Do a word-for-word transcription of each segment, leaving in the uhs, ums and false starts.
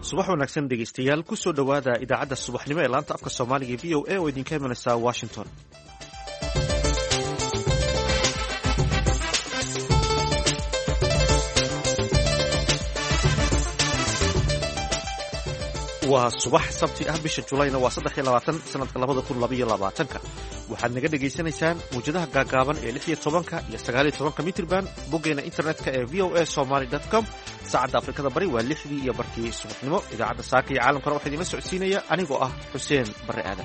subax wanaagsan dhegaystayaal ku soo dhowaada idaacadda subaxnimo ee laanta afka soomaaliga v o a oo idinka imanaysa washington. waa subax sabti ah, bisha julayna waa saddex iyo labaatan sanadka labada kun labaiyo labaatanka. waxaad naga dhegaysanaysaan mawjadaha gaagaaban ee lix iyo tobanka iyo sagaal iyo tobanka mitrban, boggeena internetka ee v o a somaly dot com. saacadda afrikada bari waa lixdii iyo barkii subaxnimo. idaacadda saaka iyo caalamkana waxaa idinla socodsiinaya anigoo ah xuseen barre aadan.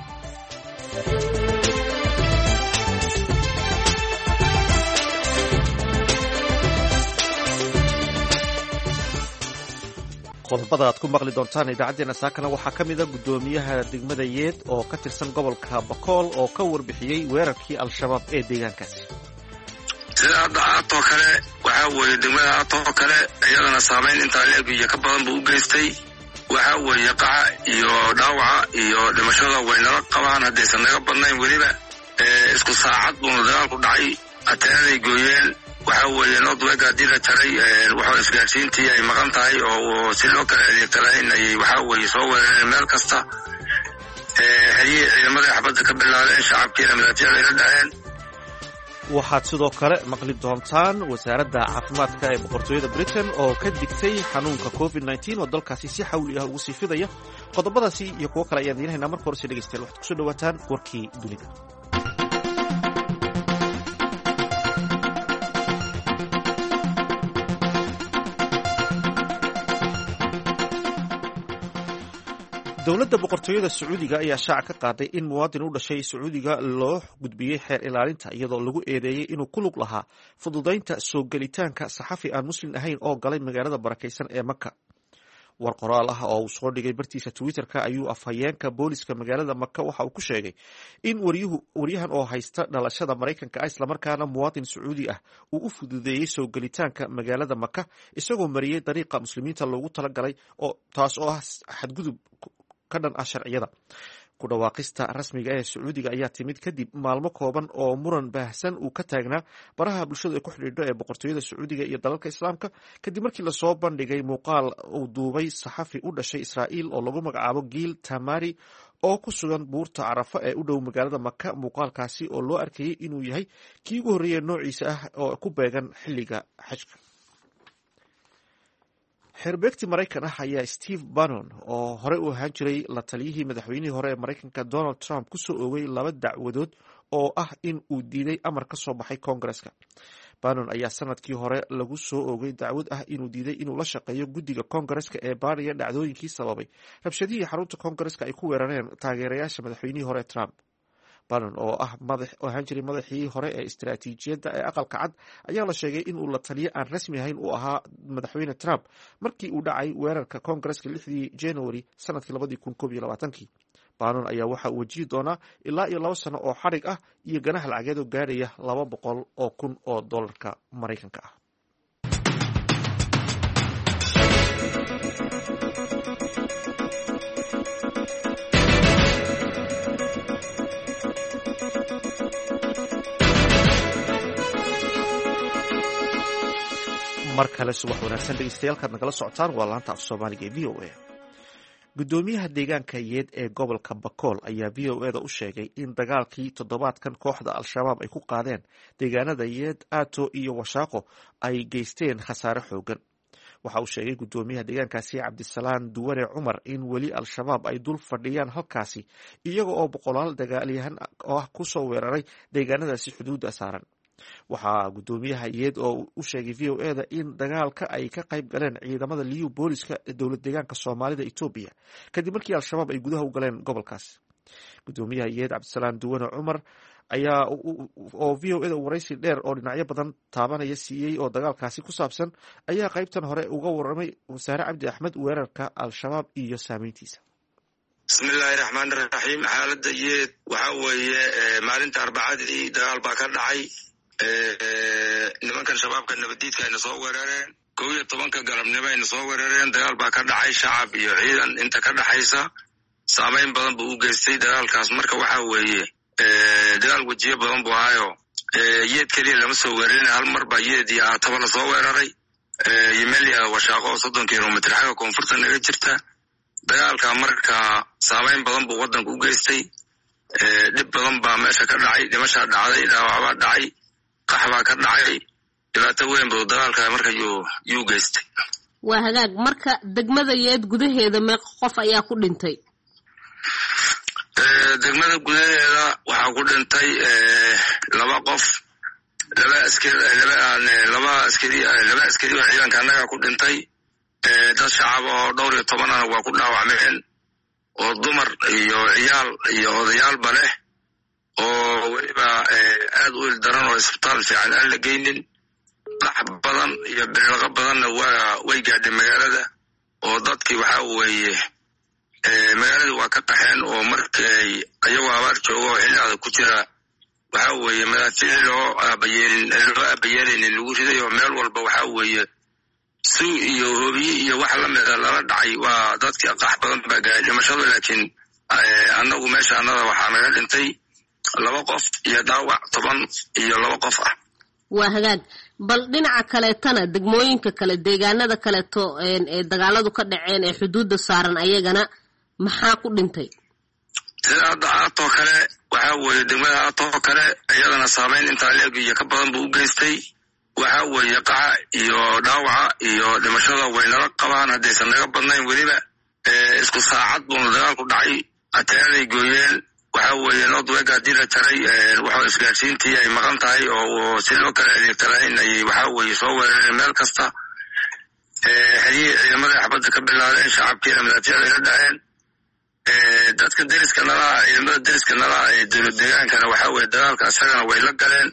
qodobada aad ku maqli doontaan idaacaddeenna saakana waxaa ka mida guddoomiyaha degmada yeed oo ka tirsan gobolka bakool oo ka warbixiyey weerarkii al-shabaab ee deegaankaasi. sida hadda aatoo kale waxaa weeye degmada aatoo kale iyadana saamayn intaa leeg iyo ka badan buu u geystay. waxaa weeye qaca iyo dhaawaca iyo dhimashada way nala qabaan haddaysan naga badnayn. weliba isku saacad buuna dagaalku dhacay, ateenaday gooyeen. waxaa weeye nodweg haddii la jaray waxaa isgaadhsiintii ay maqan tahay oo si loo kala adeegta lahayn ayay waxaa weeye soo weerareen meel kasta. xeryihii ciidamada xabadda ka bilaabeen, shacabkiina madaafiicday la dhaheen. waxaad sidoo kale maqli doontaan wasaaradda caafimaadka ee boqortooyada britain oo ka digtay xanuunka covid nneteen oo dalkaasi si xawli ah ugu sii fidaya. qodobadaasi iyo kuwo kale ayaan diinahaynaa. marka horese dhegeystayaal waxaad kusoo dhawaataan warkii dunida. dowladda boqortooyada sacuudiga ayaa shaaca ka qaaday in muwaadin u dhashay sacuudiga loo gudbiyey xeer ilaalinta iyadoo lagu eedeeyey inuu ku lug lahaa fududaynta soo gelitaanka saxafi aan muslim ahayn oo galay magaalada barakaysan ee maka. war qoraal ah oo uu soo dhigay bartiisa twitter-ka ayuu afhayeenka booliska magaalada maka waxa uu ku sheegay in waryahan oo haysta dhalashada maraykanka ah islamarkaana muwaadin sacuudi ah uu u fududeeyey soo gelitaanka magaalada maka isagoo mariyey dariiqa muslimiinta loogu talagalay oo taas oo ah xadgudub ka dhan ah sharciyada. ku dhawaaqista rasmiga ee sacuudiga ayaa timid kadib maalmo kooban oo muran baahsan uu ka taagnaa baraha bulshadu ay ku xidhiidho ee boqortooyada sacuudiga iyo dalalka islaamka kadib markii lasoo bandhigay muuqaal uu duubay saxafi u dhashay israa'iil oo lagu magacaabo giil tamari oo ku sugan buurta carafa ee u dhow magaalada maka. muuqaalkaasi oo loo arkayey inuu yahay kii ugu horreeya noociisa ah oo ku beegan xilliga xajka. xeerbeegti maraykan ah ayaa steve bannon oo horey u ahaan jiray la taliyihii madaxweynihii hore ee maraykanka donald trump ku soo oogay laba dacwadood oo ah in uu diiday amar ka soo baxay koongareska. bannon ayaa sanadkii hore lagu soo oogay dacwad ah inuu diiday inuu la shaqeeyo guddiga koongareska ee baariya dhacdooyinkii sababay rabshadihii xarunta koongareska ay ku weerareen taageerayaasha madaxweynihii hore trump. bannon oo ah ahaan jiray madaxii hore ee istaraatiijiyadda ee aqalka cad ayaa la sheegay inuu la taliyo aan rasmi ahayn u ahaa madaxweyne trump markii uu dhacay weerarka koongareska lixdii january sanadkii labadii kun koob iyo labaatankii. bannon ayaa waxa uu wajihi doonaa ilaa iyo laba sano oo xadhig ah iyo ganax lacageed oo gaadhaya laba boqol oo kun oo dollarka maraykanka ah. mar kale subax wanaagsan dhegeystayaal nagala socotaan waa laanta af soomaaliga ee v o a. guddoomiyaha deegaanka yeed ee gobolka bakool ayaa v o eda u sheegay in dagaalkii toddobaadkan kooxda al-shabaab ay ku qaadeen deegaanada yeed aato iyo washaaqo ay geysteen khasaare xoogan. waxa uu sheegay guddoomiyaha deegaankaasi cabdisalaan duwane cumar in weli al-shabaab ay dul fadhiyaan halkaasi iyaga oo boqolaal dagaalyahan ah ku soo weeraray deegaanadaasi xuduudda saaran. waxaa guddoomiyaha yeed oo u sheegay v o eda in dagaalka ay ka qayb galeen ciidamada liyu booliska ee dowlad deegaanka soomaalida etoobiya kadib markii al-shabaab ay gudaha u galeen gobolkaas. guddoomiyaha yeed cabdisalaan duwane cumar ayaa oo v o eda waraysi dheer oo dhinacyo badan taabanaya siiyey oo dagaalkaasi ku saabsan ayaa qaybtan hore uga waramay wasaare cabdi axmed weerarka al-shabaab iyo saameyntiisa. bismillaahi raxmaani raxiim. xaaladda yeed waxaa weeye maalinta arbacadii dagaal baa ka dhacay. nimankan shabaabka nabadiidka ayna soo weerareen kow iyo tobanka galabnimo ayna soo weerareen. dagaal baa ka dhacay shacab iyo ciidan inta ka dhaxaysa. saamayn badan buu u geystay dagaalkaas. marka waxaa weeye dagaal wejiyo badan buu ahaayo yeed keliya lama soo weerarin. hal mar baa yeed iyo aataba la soo weeraray. yimeliya washaaqo oo soddon kilomitr xagga koonfurta naga jirta dagaalka marka saameyn badan buu waddanka u geystay dhib badan baa meesha ka dhacay dhimashaa dhacday dhaawacbaa dhacay qaxbaa ka dhacay dhibaato weyn buu dagaalka marka yuu yuu geystay. waa hagaag marka degmada yeed gudaheeda meeqa qof ayaa ku dhintay? degmada gudaheeda waxaa ku dhintay laba qof laba askari laba laba askari laba askari oo ciidanka annaga ku dhintay dad shacab oo dhowr iyo tobanana waa ku dhaawacmeen oo dumar iyo ciyaal iyo odayaalba leh oo weliba aad u ildaran oo isbitaal fiican aan la geynin qax badan iyo birlaqa badanna waa way gaadhay magaalada oo dadkii waxaa weeye magaaladii waa ka qaxeen oo markay ayagoo abaar jooga oo xilli adag ku jira waxaa weeye madaafiic loo aabayeelin loo aabayeelaynin lagu riday oo meel walba waxaa weeye suu iyo hoobiye iyo wax lamida lala dhacay waa dadkii qax badan baa gaadhay dhimashada laakiin annagu meesha annada waxaa naga dhintay laba qof iyo dhaawac toban iyo laba qof ah. waa hagaag bal dhinaca kaleetana degmooyinka kale deegaanada kaleeto ee dagaaladu ka dhaceen ee xuduudda saaran ayagana maxaa ku dhintay? sida hadda aatoo kale waxaa weeye degmada aatoo kale iyadana saameyn intaa leeg iyo ka badan buu u geystay waxaa weeye qaxa iyo dhaawaca iyo dhimashada waynala qabaan haddaysan naga badnayn weliba isku saacad buuna dagaalku dhacay ateenaday gooyeen waxaa weeye nodweg haddii la jaray waxaa isgaadhsiintii ay maqan tahay oo si loo kala adeegtalahayn ayay waxaa weeye soo weerareen meel kasta xeryihii ciidamada xabadda ka bilaadeen shacabkiina madaafiicday la dhaceen dadka deriska nalaa ciidamada deriska nalaa ee dowlad deegaankana waxaa weeye dagaalka isagana way la galeen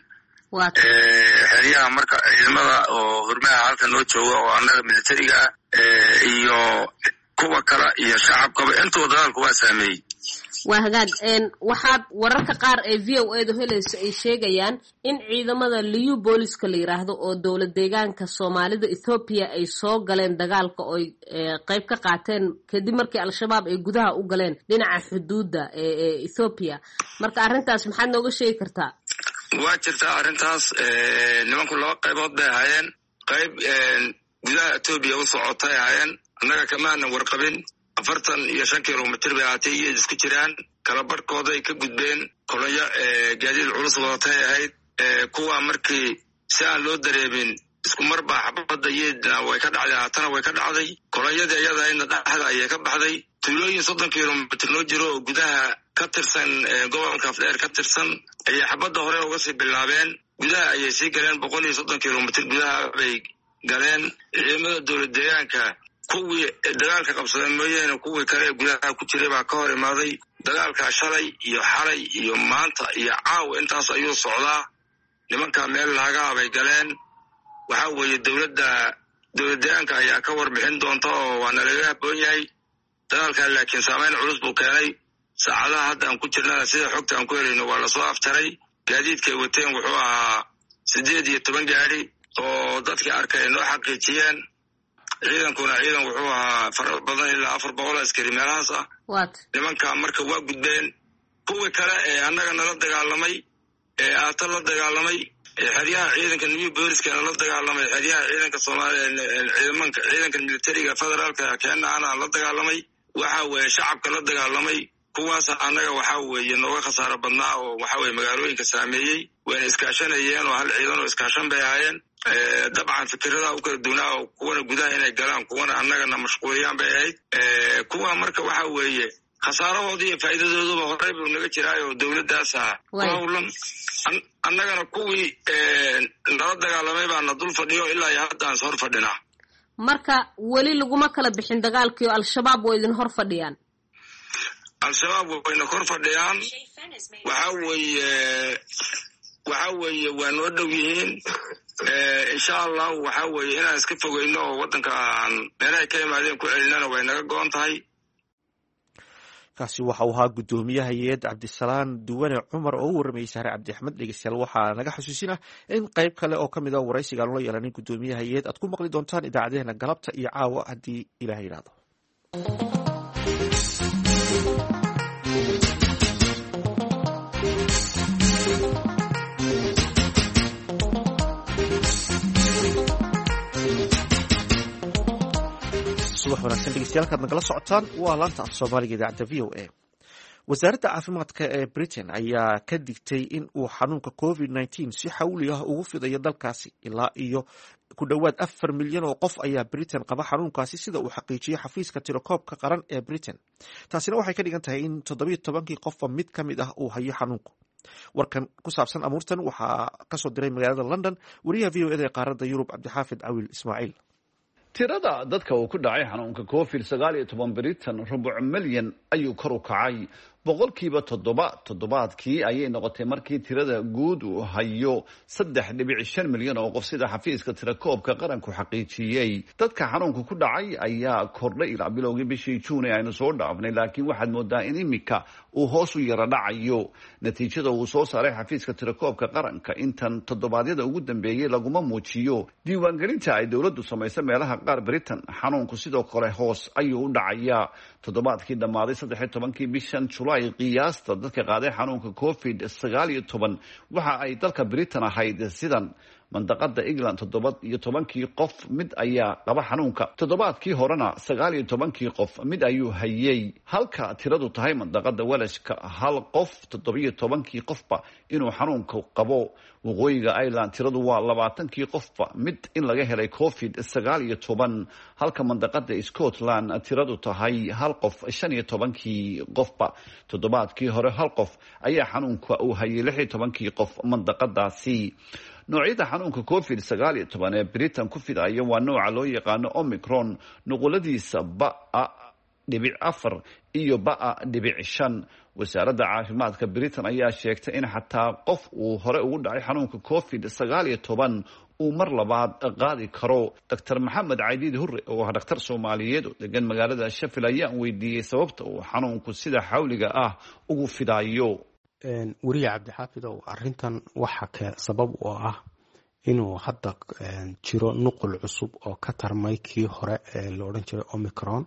xeryaha marka ciidamada oo hurmaha halka noo jooga oo annaga militariga ah iyo kuwa kale iyo shacabkaba intuba dagaalku waa saameeyey. waa hagaag waxaad wararka qaar ee v o edu helayso ay sheegayaan in ciidamada liyu booliska la yiraahdo oo dowlad deegaanka soomaalida Ethiopia ay soo galeen dagaalka oo qayb ka qaateen kadib markii al-shabaab ay gudaha u galeen dhinaca xuduudda ee Ethiopia marka arrintaas maxaad nooga sheegi kartaa? waa jirtaa arrintaas nimanku laba qaybood bay ahaayeen qayb gudaha Ethiopia u socotay ahaayeen annaga kamaana warqabin afartan iyo shan kilomitir bay ahaatay iyo isku jiraan kala barhkooda ay ka gudbeen kolonyo gaadiid culus wadatay ahayd kuwa markii si aan loo dareemin isku mar baa xabadda yeedna way ka dhacday haatana way ka dhacday kolonyadii iyada ayna dhexda ayay ka baxday tuulooyin soddon kilomitir loo jiro oo gudaha ka tirsan gobolka afdheer ka tirsan ayay xabadda hore uga sii bilaabeen gudaha ayay sii galeen boqol iyo soddon kilomitir gudaha bay galeen ciidamada dowlad deegaanka kuwii dagaalka qabsadeen mooyaane kuwii kale ee gudaha ku jiray baa ka hor imaaday dagaalka shalay iyo xalay iyo maanta iyo caawa intaas ayuu socdaa nimanka meel laagaha bay galeen waxaa weeye dowladda dowlad deegaanka ayaa ka warbixin doonta oo waana laga habboon yahay dagaalka laakiin saameyn culus buu keenay saacadaha hadda aan ku jirnana sida xogta aan ku helayno waa lasoo afjaray gaadiidkay wateen wuxuu ahaa siddeed iyo toban gaadhi oo dadkii arkay noo xaqiijiyeen ciidankuna ciidan wuxuu ahaa fara badan ilaa afar boqol askari meelahaas ah nimanka marka waa gudbeen kuwii kale ee annaga nala dagaalamay ee aata la dagaalamay xeryaha ciidanka new booliskana la dagaalamay xeryaha ciidanka soomaaliya ciidamanka ciidanka militariga federaalka keena ana la dagaalamay waxaa weeye shacabka la dagaalamay kuwaas annaga waxaa weeye nooga khasaaro badnaa oo waxaa weeye magaalooyinka saameeyey wayna iskaashanayeen oo hal ciidan oo iskaashan bay ahaayeen dabcan fikirada u kala duwanaa oo kuwana gudaha inay galaan kuwana annagana mashquuliyaan bay ahayd kuwa marka waxaa weeye khasaarahoodii iyo faa'iidadooduba horey buu naga jiraay oo dowladdaas ah howlan annagana kuwii nala dagaalamay baana dul fadhiyo ilaa iyo hadda aan hor fadhinaa. marka weli laguma kala bixin dagaalkii oo al-shabaab way idin hor fadhiyaan? al-shabaab wayna kor fadhiyaan waxaa weeye waxaa weeye waa noo dhow yihiin insha allahu waxaa weeye inaan iska fogeyno oo waddanka aan meelahay ka imaadeen ku celinana way naga go-on tahay. kaasi waxa uu ahaa guddoomiyaha hay-ad cabdisalaan duwane cumar oo u warramayay sahre cabdi axmed dhegeystayaal waxaa naga xasuusinah in qayb kale oo ka mid a waraysiga aan ula yeelanin guddoomiyaha hay-ad aad ku maqli doontaan idaacadeena galabta iyo caawa haddii ilaah yidhaahdo. subax wanaagsan dhegeystayaal kaad nagala socotaan waa laanta af soomaaliga idaacadda v o a wasaaradda caafimaadka ee britain ayaa ka digtay in uu xanuunka covid nineteen si xawli ah ugu fidayo dalkaasi ilaa iyo ku dhowaad afar milyan oo qof ayaa britain qaba xanuunkaasi sida uu xaqiijiyey xafiiska tirakoobka qaran ee britain taasina waxay ka dhigan tahay in toddobiyo tobankii qofba mid ka mid ah uu hayo xanuunku warkan ku saabsan amuurtan waxaa kasoo diray magaalada london wariyaha v o eda ee qaaradda yurub cabdixaafid cawil ismaaciil tirada dadka uu ku dhacay xanuunka covid sagaal iyo toban britain rubuc milyan ayuu kor u kacay boqolkiiba toddoba toddobaadkii ayay noqotay markii tirada guud uu hayo saddex dhibic shan milyan oo qof sida xafiiska tirakoobka qaranku xaqiijiyey dadka xanuunka ku dhacay ayaa kordhay ilaa bilowgii bishii juun ee aynu soo dhaafnay laakiin waxaad moodaa in imika uu hoos u yara dhacayo natiijada uu soo saaray xafiiska tirakoobka qaranka intan toddobaadyada ugu dambeeyey laguma muujiyo diiwaangelinta ay dowladdu samaysa meelaha qaar britain xanuunku sidoo kale hoos ayuu u dhacayaa toddobaadkii dhammaaday saddex iyo tobankii bishan julaay qiyaasta dadka qaaday xanuunka covid sagaal iyo toban waxa ay dalka britain ahayd sidan mandaqada england toddoba iyo tobankii qof mid ayaa qaba xanuunka toddobaadkii horena sagaal iyo tobankii qof mid ayuu hayay halka tiradu tahay mandaqada welashka hal qof toddobiyo tobankii qofba inuu xanuunka qabo waqooyiga ireland tiradu waa labaatankii qofba mid in laga helay covid sagaal iyo toban halka mandaqada scotland tiradu tahay hal qof shan iyo tobankii qofba toddobaadkii hore hal qof ayaa xanuunka uu hayay lix iyo tobankii qof mandaqadaasi noocyada xanuunka covid sagaal iyo toban ee britain ku fidaya waa nooca loo yaqaano omicron nuquladiisa ba-a dhibic afar iyo ba-a dhibic shan wasaaradda caafimaadka britain ayaa sheegtay in xataa qof uu hore ugu dhacay xanuunka covid sagaal iyo toban uu mar labaad qaadi karo doctor maxamed caydiid hurre oo ah dhakhtar soomaaliyeed oo degan magaalada sheffield ayaan weydiiyey sababta uu xanuunku sida xawliga ah ugu fidayo weriye cabdixaafidow arintan waxa ka sabab oo ah inuu hadda jiro nuqul cusub oo ka tarmay kii hore ee la odhan jiray omicron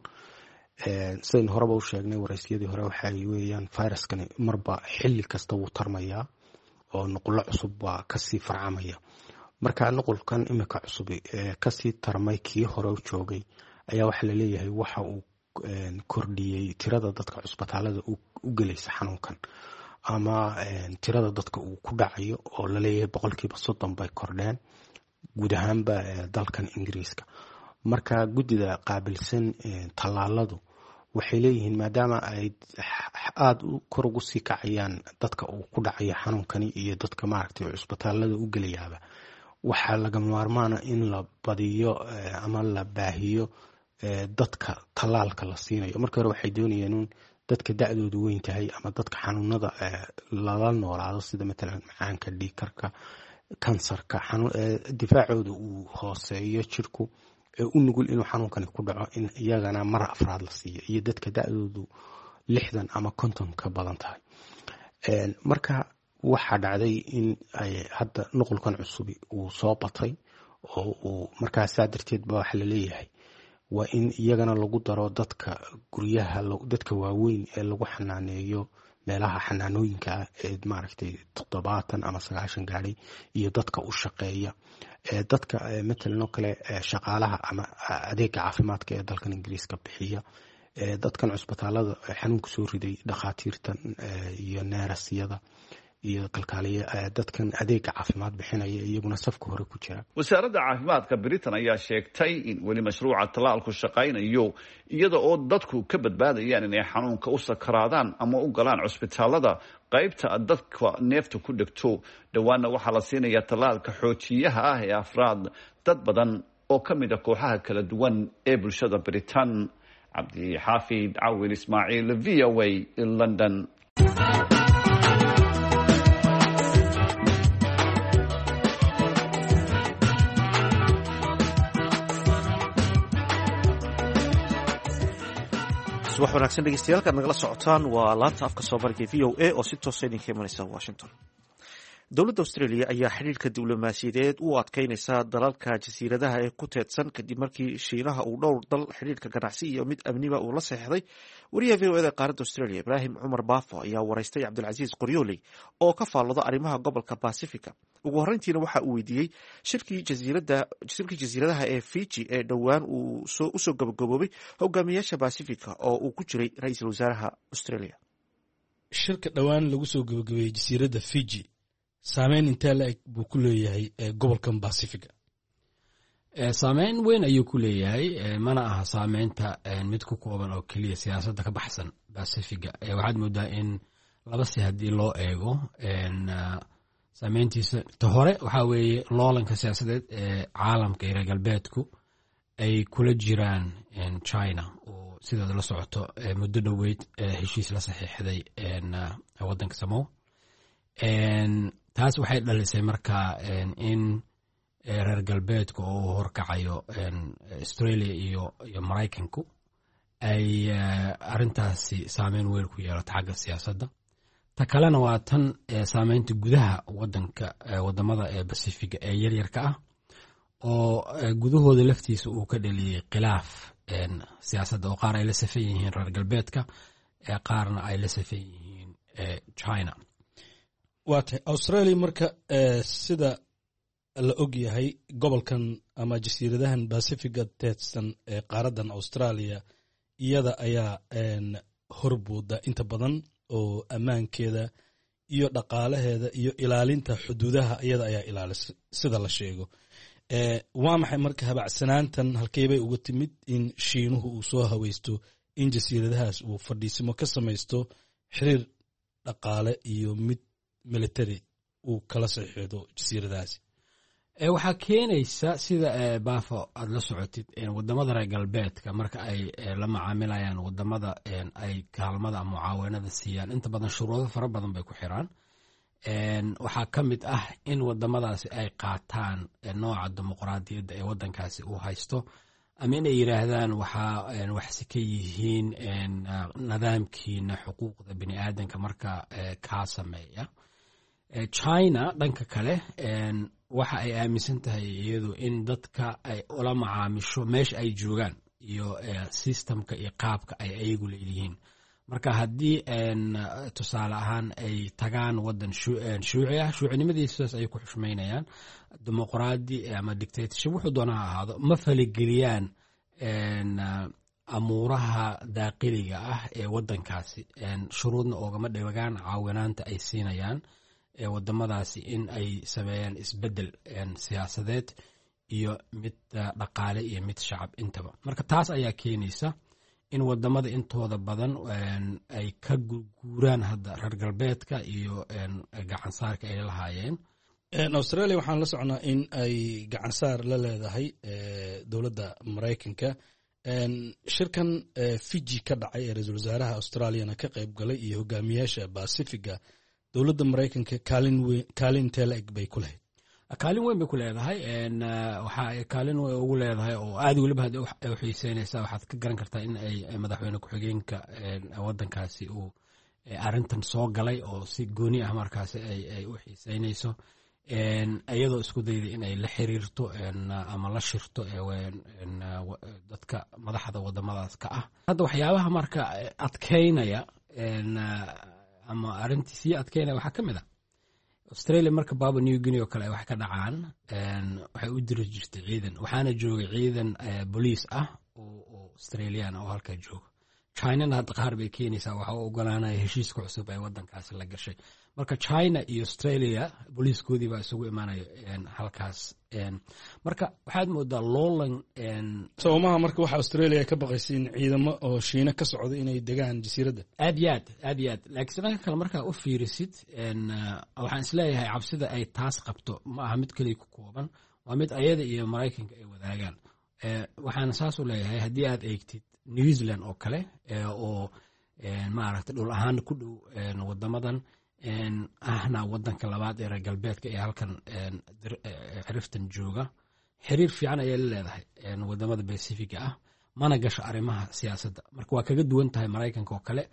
sidaynu horeba u sheegnay waraysyadii hore waxay weeyaan viruskani marba xilli kasta wuu tarmayaa oo nuqulo cusub baa kasii farcamaya marka nuqulkan imika cusub ee kasii tarmay kii hore u joogay ayaa waxaa laleeyahay waxa uu kordhiyey tirada dadka cusbitaalada u gelaysa xanuunkan ama tirada dadka uu ku dhacayo oo laleeyahay boqolkiiba soddon bay kordheen guud ahaanba dalkan ingiriiska marka guddida qaabilsan tallaaladu waxay leeyihiin maadaama ay aada kor ugu sii kacayaan dadka uu ku dhacayo xanuunkani iyo dadka maaragtay cusbitaalada u gelayaaba waxaa laga maarmaana in la badiyo ama la baahiyo dadka tallaalka la siinayo marka hore waxay doonayeen dadka da-doodu weyn tahay ama dadka xanuunada lala noolaado sida matalan macaanka dhiigkarka kansarka difaacooda uu hooseeyo jirku u nugul inuu xanuunkani ku dhaco in iyagana mar afraad la siiyo iyo dadka da-doodu lixdan ama konton ka badan tahay marka waxaa dhacday in ay hadda nuqulkan cusubi uu soo batay oo uu markaasaa darteed ba waxa laleeyahay waa in iyagana lagu daro dadka guryaha dadka waaweyn ee lagu xanaaneeyo meelaha xanaanooyinka ah ee maaragtay toddobaatan ama sagaashan gaadhay iyo dadka u shaqeeya dadka matalan oo kale shaqaalaha ama adeega caafimaadka ee dalkan ingiriiska bixiya dadkan cusbitaalada xanuunka soo riday dhakhaatiirtan iyo neerasyada iyo kalkaaliye dadkan adeega caafimaad bixinaya iyaguna safka hore ku jira wasaaradda caafimaadka britain ayaa sheegtay in weli mashruuca tallaalku shaqaynayo iyada oo dadku ka badbaadayaan inay xanuunka u sakaraadaan ama u galaan cusbitaalada qaybta dadka neefta ku dhegto dhowaana waxaa la siinayaa tallaalka xoojiyaha ah ee afraad dad badan oo ka mid a kooxaha kala duwan ee bulshada britain cabdixaafid cawil ismaaciil v o a london subax wanaagsan dhegeystayaal kaad nagala socotaan waa laanta afka soomaaliga v o a oo si toosa idinka imanaysa washington dowladda australia ayaa xidhiirka diblomaasiyadeed u adkeynaysa dalalka jasiiradaha ee ku teedsan kadib markii shiinaha uu dhowr dal xidhiirka ganacsi iyo mid amniba uu la seexday. wariyaha v o eda qaaradda australia ibraahim cumar baafo ayaa waraystay cabdilcasiis qoryooley oo ka faallada arrimaha gobolka bacifica. ugu horreyntiina waxa uu weydiiyey shirkii jasiiradaha ee fiji ee dhowaan uu usoo gabagaboobay hogaamiyaasha bacifica oo uu ku jiray ra-iisul wasaaraha australia. shirka dhowaan lagu soo gabagabeeyey jasiiradda fiji saameyn intee la-eg buu ku leeyahay gobolkan bacifica? saameyn weyn ayuu ku leeyahay, mana aha saameynta mid ku kooban oo keliya siyaasadda ka baxsan bacifica. waxaad moodaa in laba si haddii loo eego saameyntiisa ta hore waxaa weeye loolanka siyaasadeed ee caalamka iyo reer galbeedku ay kula jiraan china oo sideeda la socoto muddo dhoweyd heshiis la saxiixday waddanka samow. taas waxay dhalisay marka in reer galbeedku oo uu horkacayo australia iyo iyo maraykanku ay arrintaasi saameyn weyn ku yeelato xagga siyaasadda. ta kalena waa tan saameynta gudaha wadanka wadamada ee bacifica ee yaryarka ah oo gudahooda laftiisa uu ka dhaliyey khilaaf siyaasadda oo qaar ay la safan yihiin reer galbeedka qaarna ay la safan yihiin china. waa tahay australia marka sida la og yahay gobolkan ama jasiiradahan bacifica teedsan ee qaaradan australia iyada ayaa horbuuda inta badan oo ammaankeeda iyo dhaqaalaheeda iyo ilaalinta xuduudaha iyada ayaa ilaalisa sida la sheego. waa maxay marka habacsanaantan halkeybay uga timid in shiinuhu uu soo haweysto in jasiiradahaas uu fadhiisimo ka samaysto xiriir dhaqaale iyo mid military uu kala saxiixdo jasiiradahaasi? waxaa keenaysa sida baafo aad la socotid wadamada reer galbeedka marka ay la macaamilayaan wadamada ay kaalmada ama mucaawanada siiyaan inta badan shuruudo fara badan bay ku xiraan. waxaa ka mid ah in wadamadaasi ay qaataan nooca dimuqraadiyadda ee wadankaasi uu haysto ama inay yidhaahdaan waxaa waxsi ka yihiin nidaamkiina xuquuqda bini aadanka marka kaa sameeya. china dhanka kale waxa ay aaminsan tahay iyadu in dadka ay ula macaamisho meesha ay joogaan iyo systemka iyo qaabka ay ayagu leeyihiin. marka haddii tusaale ahaan ay tagaan wadan shuuci ah, shuucinimadiisaas ay ku xushmaynayaan, dimuqraadi ama dictatorship wuxuu doona ha ahaado, ma faligeliyaan amuuraha daaqiliga ah ee wadankaasi, shuruudna oogama dhigaan caawinaanta ay siinayaan wadamadaasi in ay sameeyaan isbedel siyaasadeed iyo mid dhaqaale iyo mid shacab intaba. marka taas ayaa keenaysa in wadamada intooda badan ay ka guuraan hadda reer galbeedka iyo gacansaarka ay lahaayeen. australia waxaan la socnaa in ay gacansaar la leedahay dowladda maraykanka. shirkan fiji ka dhacay ee ra-iisul wasaaraha australiana ka qayb galay iyo hogaamiyaasha bacifica, dowladda maraykanka kaalin intee la eg bay ku lahayd? kaalin weyn bay ku leedahay. waxa ay kaalin weyn ugu leedahay oo aad weliba hadda u xiiseynaysa. waxaad ka garan kartaa in ay madaxweyne ku-xigeenka wadankaasi uu arrintan soo galay oo si gooni ah markaasi ay u xiiseynayso, iyadoo isku dayday in ay la xiriirto ama la shirto dadka madaxda wadamadaas ka ah. hadda waxyaabaha marka adkeynaya ama arrintii sii adkeynaya waxaa ka mid ah australia marka Papua New Guinea oo kale ay wax ka dhacaan waxay u diri jirtay ciidan, waxaana joogay ciidan booliis ah oo australian oo halka jooga. China hadda qaar bay keenaysaa, waxa uu ogolaanaya heshiiska cusub ee wadankaasi la gashay. marka China iyo Australia booliiskoodii baa isugu imaanaya halkaas. marka waxaad moodaa loolan Soomaha marka waxa Australia ka baqaysiin ciidamo oo Shiina ka socda inay degaan jasiiradda. aad iyo aad aad iyo aad laakiin dhanka kale marka u fiirisid waxaan isleeyahay cabsida ay taas qabto ma aha mid kaliya ku kooban, waa mid ayada iyo Mareykanka ay wadaagaan. waxaan saas u leeyahay haddii aad eegtid New Zealand oo kale oo maaragtay dhul ahaan ku dhow wadamadan ahna wadanka labaad ee reer galbeedka ee halkan xiriftan jooga, xiriir fiican ayay leedahay wadamada Pacific ah, mana gasho arrimaha siyaasadda. marka waa kaga duwan tahay Mareykanka oo kale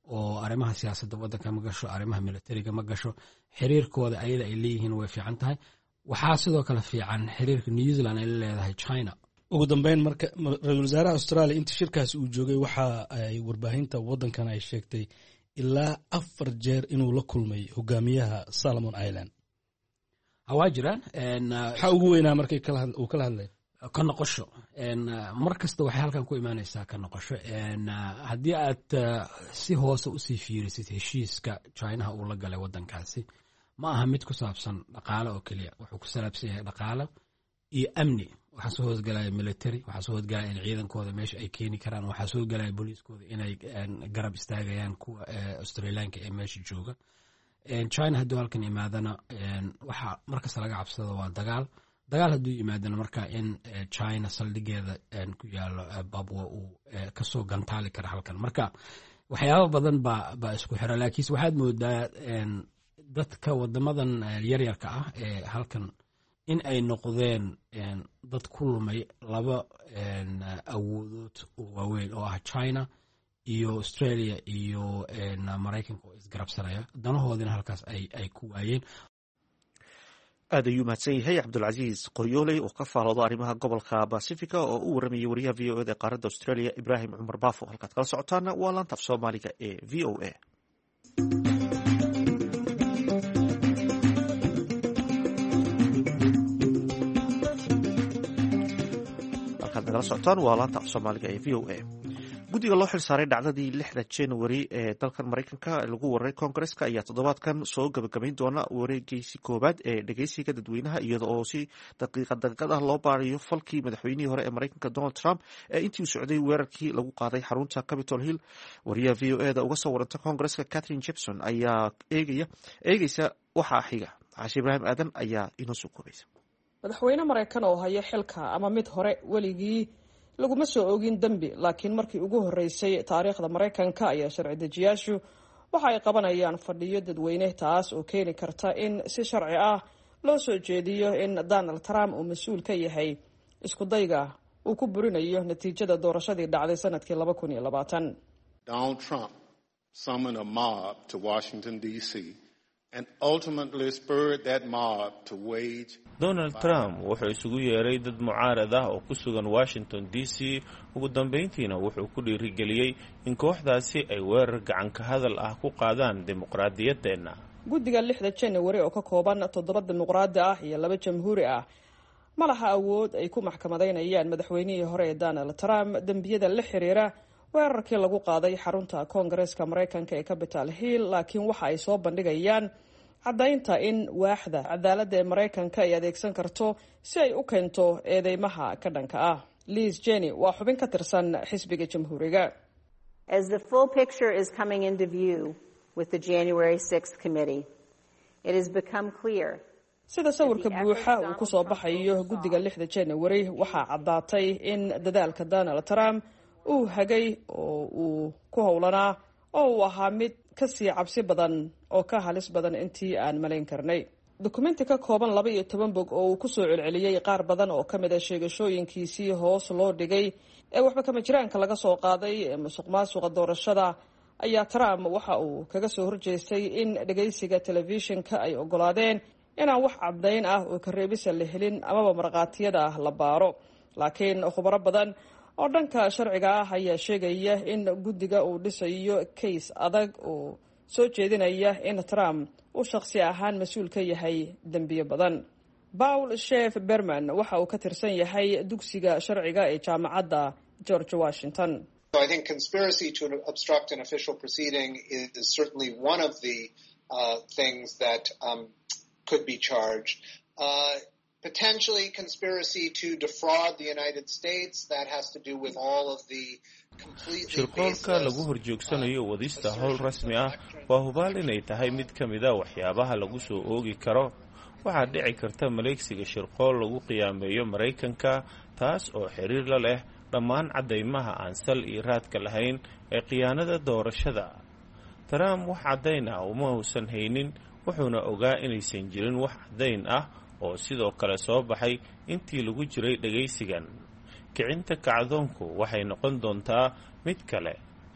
oo arrimaha siyaasadda waddanka ma gasho, arrimaha militariga ma gasho. xiriirkooda ayada ay leeyihiin way fiican tahay. waxaa sidoo kale fiican xiriirka New Zealand ay la leedahay China. ugu dambeyn marka ra-iisul wasaaraha Australia inta shirkaas uu joogay waxa ay warbaahinta waddankan ay sheegtay ilaa afar jeer inuu la kulmay hogaamiyaha Solomon Island. waa jiraan waxa ugu weynaa markay kala uu kala hadlay ka noqosho mar kasta waxay halkan ku imaanaysaa ka noqosho. haddii aad si hoose usii fiirisid heshiiska China uu la galay waddankaasi ma aha mid ku saabsan dhaqaale oo keliya, wuxuu ku salaabsan yahay dhaqaale iyo amni. waxaa soo hoosgalaya military, waxaa soo hoosgalaya in ciidankooda meesha ay keeni karaan, waxaa soo galaya booliiskooda inay garab istaagayaan kuwa Australiaanka ee meesha jooga. China hadduu halkan imaadana waxaa markasta laga cabsado waa dagaal. dagaal hadduu yimaadana marka in China saldhigeeda ku yaalo Babwa uu kasoo gantaali kara halkan. marka waxyaabo badan baa baa isku xira, laakiinse waxaad moodaa dadka wadamadan yaryarka ah ee halkan in ay noqdeen dad ku lumay laba awoodood oo waaweyn oo ah China iyo Australia iyo Maraykanka oo isgarabsanaya, danahoodina halkaas ay ay ku waayeen. aad ayuu mahadsan yahay cabdulcasiis qoryooley oo ka faalooda arrimaha gobolka Pacifica oo u waramayay wariyaha v o e da qaaradda Australia Ibrahim Cumar Baafo. halkaad kala socotaana waa laanta af Soomaaliga ee v o a. halkaad nagala socotaan waa laanta af Soomaaliga ee v o a. guddiga loo xil saaray dhacdadii lixda January ee dalkan Maraykanka lagu wareey Koongareeska ayaa toddobaadkan soo gabagabayn doona wareegiisi koowaad ee dhageysiga dadweynaha, iyada oo si daqiiqad daqiiqad ah loo baarayo falkii madaxweynihii hore ee Maraykanka Donald Trump ee intii uu socday weerarkii lagu qaaday xarunta Capitol Hill. wariyaha v o e da uga soo waranta Koongareeska Catherine Gibson ayaa eegaya eegaysa waxaa xiga. Caashi Ibraahim Aadan ayaa inoo soo koobaysa. madaxweyne Maraykan oo haya xilka ama mid hore weligii laguma soo oogin dambi, laakiin markii ugu horeysay taariikhda Maraykanka ayaa sharci dejiyaashu waxa ay qabanayaan fadhiyo dadweyne, taas oo keeni karta in si sharci ah loo soo jeediyo in Donald Trump uu mas'uul ka yahay isku dayga uu ku burinayo natiijada doorashadii dhacday sanadkii laba kun iyo labaatan. Donald Trump summoned a mob to Washington D C and ultimately spurred that mob to wage. Donald Trump wuxuu isugu yeeray dad mucaarad ah oo ku sugan Washington D C, ugu dambeyntiina wuxuu ku dhiirigeliyay in kooxdaasi ay weerar gacan ka hadal ah ku qaadaan dimuqraadiyadeena. guddiga lixda January oo ka kooban toddoba dimuqraadi ah iyo laba jamhuuri ah ma laha awood ay ku maxkamadeynayaan madaxweynihii hore ee Donald Trump dambiyada la xiriira weerarkii lagu qaaday xarunta Koongareeska Maraykanka ee Capitol Hill, laakiin waxa ay soo bandhigayaan caddaynta in waaxda cadaaladda ee Maraykanka ay adeegsan karto si ay u keento eedeymaha ka dhanka ah. Liz Cheney waa xubin ka tirsan xisbiga jamhuuriga. As the full picture is coming into view with the January sixth committee, it has become clear. sida sawirka buuxa uu ku soo baxayo guddiga lixda January waxaa caddaatay in dadaalka Donald Trump uu hagay oo uu ku howlanaa oo uu ahaa mid ka sii cabsi badan oo ka halis badan intii aan malayn karnay. dukumenti ka kooban laba iyo toban bog oo uu ku soo celceliyay qaar badan oo ka mid ah sheegashooyinkiisii hoos loo dhigay ee waxba kama jiraanka laga soo qaaday ee musuqmaasuqa doorashada ayaa Trump waxa uu kaga soo horjeestay in dhageysiga telefishinka ay ogolaadeen inaan wax caddayn ah oo ka reebisa la helin amaba marqaatiyada ah la baaro. laakiin khubaro badan oo dhanka sharciga ah ayaa sheegaya in guddiga uu dhisayo case adag oo soo jeedinaya in Trump uu shakhsi ahaan mas'uul ka yahay dambiyo badan. Paul Chef Berman waxa uu ka tirsan yahay dugsiga sharciga ee jaamacadda George Washington. So I think conspiracy to obstruct an official proceeding is certainly one of the uh, things that um, could be charged. Uh, Potentially conspiracy to defraud the United States, that has to do with all of the completely shirqoolka lagu horjoogsanayo wadista howl rasmi ah waa hubaal inay tahay mid ka mid ah waxyaabaha lagu soo oogi karo. waxaa dhici karta maleegsiga shirqool lagu qiyaameeyo Maraykanka, taas oo xiriir la leh dhammaan caddaymaha aan sal iyo raadka lahayn ee khiyaanada doorashada. Trump wax caddayn ah uma uusan haynin, wuxuuna ogaa inaysan jirin wax caddayn ah oo sidoo kale soo baxay intii lagu jiray dhageysigan. kicinta kacdoonku waxay noqon doontaa mid kale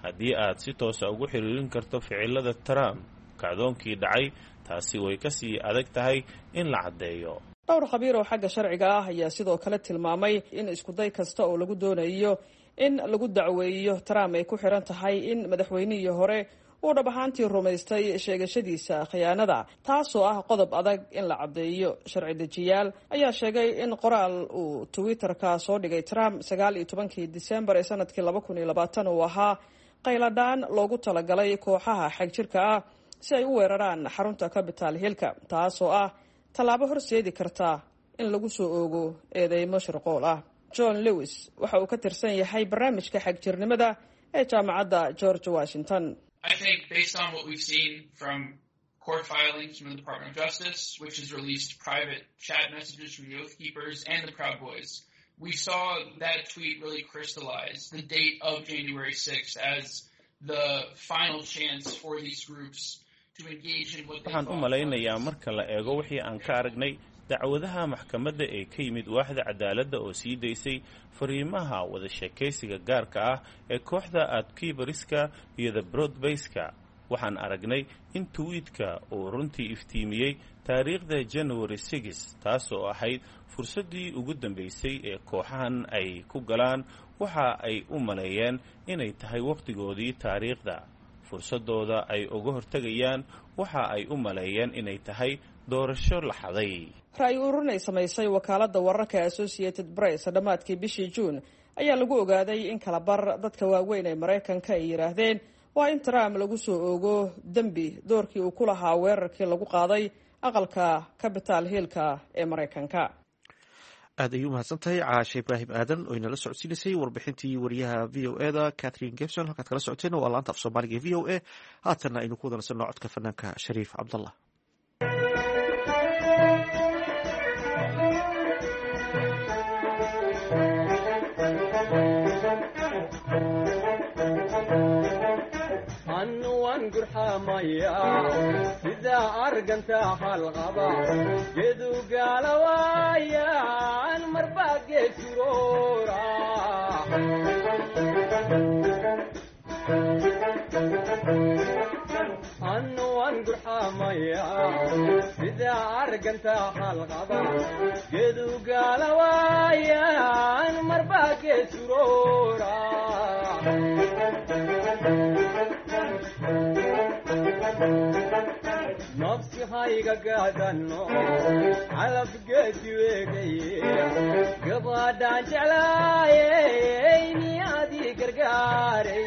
haddii aad si toosa ugu xiriirin karto ficilada Trump kacdoonkii dhacay taasi way ka sii adag tahay in la caddeeyo. dhowr khabiir oo xagga sharciga ah ayaa sidoo kale tilmaamay in iskuday kasta oo lagu doonayo in lagu dacweeyo Trump ay ku xiran tahay in madaxweynihii hore uu dhab ahaantii rumaystay sheegashadiisa khiyaanada, taasoo ah qodob adag in la caddeeyo. sharci dejiyaal ayaa sheegay in qoraal uu Twitter-ka soo dhigay Trump sagaal iyo tobankii Diseembar ee sanadkii laba kun iyo labaatan uu ahaa qayladhaan loogu talagalay kooxaha xagjirka ah si ay u weeraraan xarunta Capitol Hill-ka, taasoo ah tallaabo horseedi karta in lagu soo oogo eedeymo shirqool ah. John Lewis waxa uu ka tirsan yahay barnaamijka xagjirnimada ee jaamacadda George Washington. I think based on what we've seen from court filings from the Department of Justice, which has released private chat messages from the Oath Keepers and the Proud Boys, we saw that tweet really crystallize the date of January sixth as the final chance for these groups to engage in what they waxaan u malaynayaa marka la eego wixii aan ka aragnay dacwadaha maxkamadda ee ka yimid waaxda cadaaladda oo sii daysay fariimaha wada sheekaysiga gaarka ah ee kooxda Adkibariska iyo the Broadbase-ka. waxaan aragnay in tweetka uu runtii iftiimiyey taariikhda January sixth, taasoo ahayd fursaddii ugu dambaysay ee kooxahan ay ku galaan waxa ay u maleeyeen inay tahay waqtigoodii taariikhda. fursadooda ay uga hortagayaan waxa ay u maleeyeen inay tahay doorasho la xaday. ra'yi ururin ay samaysay wakaaladda wararka Associated Press dhammaadkii bishii June ayaa lagu ogaaday in kala bar dadka waaweyn ee Mareykanka ay yiraahdeen waa in Trump lagu soo oogo dambi doorkii uu ku lahaa weerarkii lagu qaaday aqalka Capitol Hill-ka ee Mareykanka. aad ayuu mahadsantahay caashe ibraahim aadan oo inala socodsiinaysay warbixintii wariyaha v o e da Catherine Gibson. halkaad kala socoteen waa laanta af Soomaaliga v o e. haatanna aynu ku wadansano codka fanaanka Shariif Cabdallah. sida arganta halqaba geedu galawayaan marba geesirora annu an gurxamaya sida arganta halqaba geedu galawayaan marba geesirora nafsi hayga gaadano calab geedi weegaye gabadhaan jeclaayey niyaadii gargaaray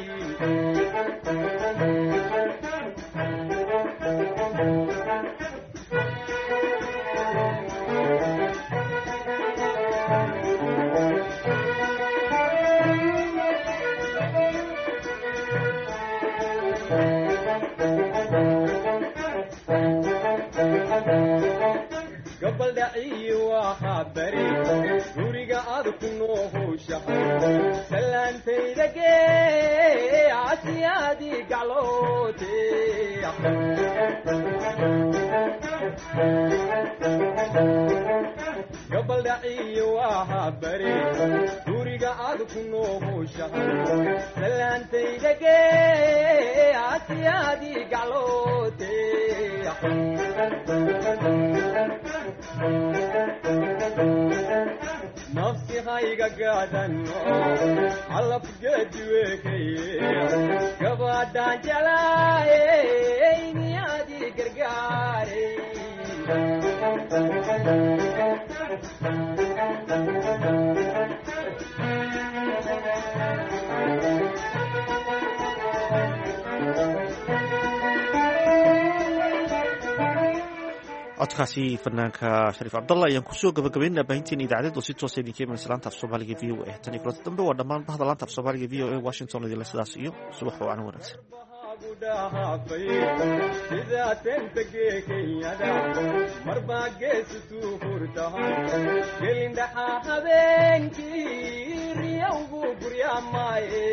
gabaldhaciyi waxaa bari guriga aad ku noohowshahay salaantayda gee casiyaadii gacloote gabaldhaciyi waxaa bari guriga aad ku noohowshahay salaantayda gee casiyaadii gacloote nafsi hayga gaadano calab geedi weekaye gabadhaan jeclaayey niyaadii gargaaray codkaasi fanaanka Shariif Cabdallah ayaan kusoo gabagabaynaa baahinteena idaacadeed oo si toos ah idinka imanaysa laanta af Soomaaliga v o e. tan iyo kulanti dambe waa dhammaan bahda laanta af Soomaaliga v o e Washington idinla sidaas iyo subax wacan wanaagsan. sida tentege kenyada marba geesu tuurtahay gelindhaxa habeenkii riyowgu guryamaye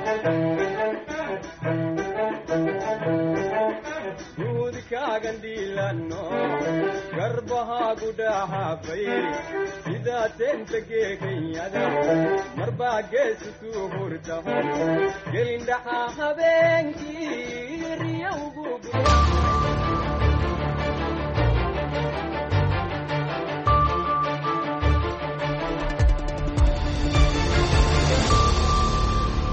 guud kaagan dhiil gaylano garbahaagu dhahaafay sidaa teenta geekanyada marbaa geesutuu hurtaho gelindhaxaa habeenkii riyowgu